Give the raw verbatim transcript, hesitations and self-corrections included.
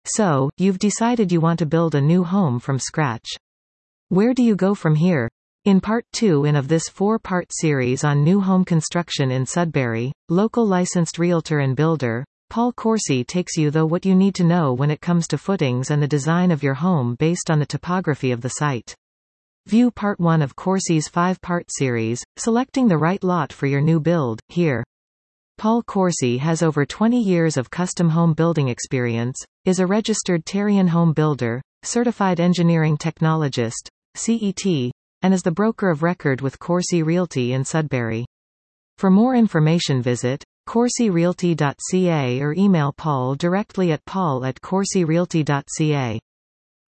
So, you've decided you want to build a new home from scratch. Where do you go from here? In part two in of this four-part series on new home construction in Sudbury, local licensed realtor and builder, Paul Coursey takes you through what you need to know when it comes to footings and the design of your home based on the topography of the site. View part one of Coursey's five-part series, Selecting the Right Lot for Your New Build, here. Paul Coursey has over twenty years of custom home building experience, is a registered Terrian home builder, certified engineering technologist, C E T, and is the broker of record with Coursey Realty in Sudbury. For more information visit coursey realty dot c a or email Paul directly at paul at coursey realty dot c a.